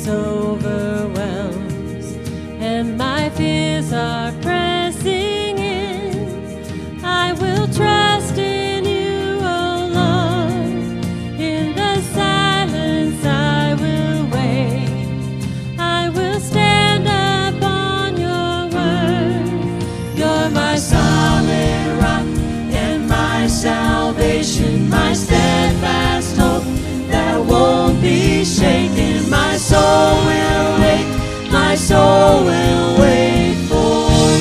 peace overwhelms, and my fears are pressing in. I will trust in you, O Lord. In the silence I will wait. I will stand upon your word. You're my solid rock and my salvation, my steadfast hope that won't be shaken. My soul will wait, my soul will wait for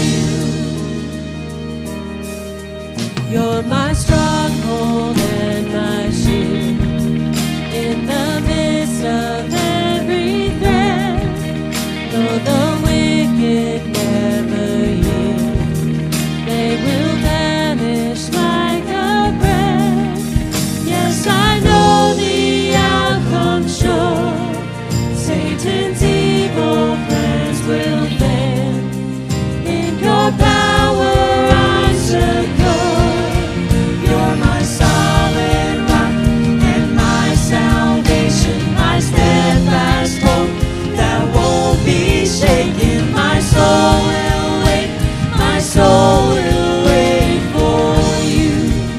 you. You're my stronghold and my shield in the midst of every threat. Though the wicked never yield, they will vanish like a breath. Yes, I know the outcome's sure. Satan's evil plans will fail. In your power I'm secure. You're my solid rock and my salvation, my steadfast hope that won't be shaken. My soul will wait, my soul will wait for you.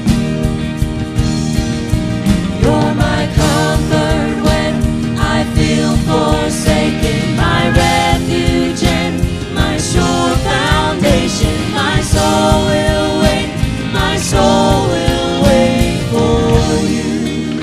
You're my comfort when I feel forsaken, my refuge and my sure foundation. My soul will wait, my soul will wait for you.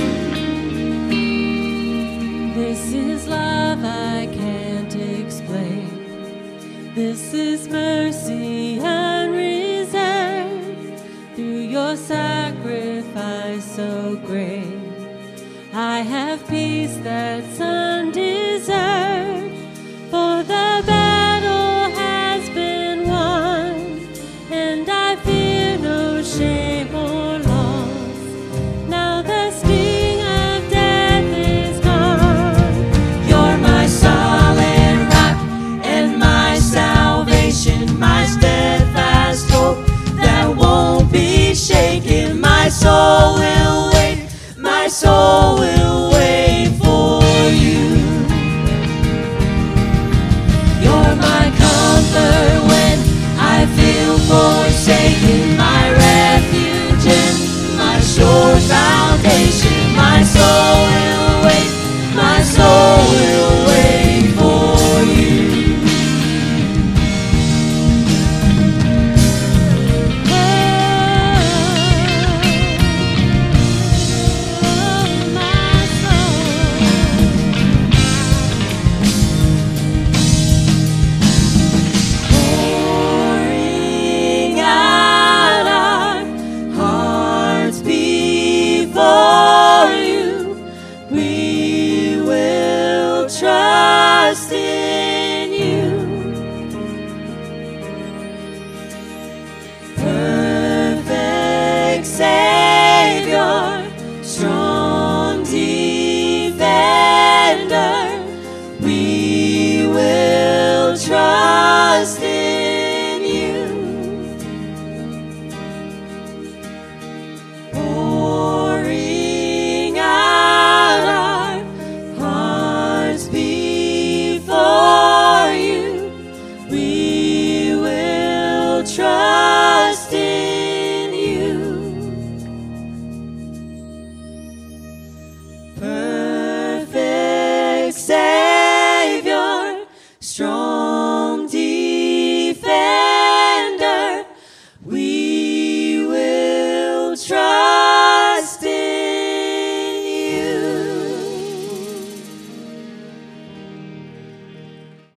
This is love I can't explain. This is mercy unreserved. Through your sacrifice so great, I have peace that's undeserved. For the battle has been won, and I fear no shame or loss. Now the sting of death is gone. You're my solid rock and my salvation, my steadfast hope that won't be shaken. My soul will wait, my soul will wait for you. You're my comfort when I feel forsaken, my refuge and my sure foundation. My soul will wait, my soul will wait for you. Pouring out our hearts before you, we will trust in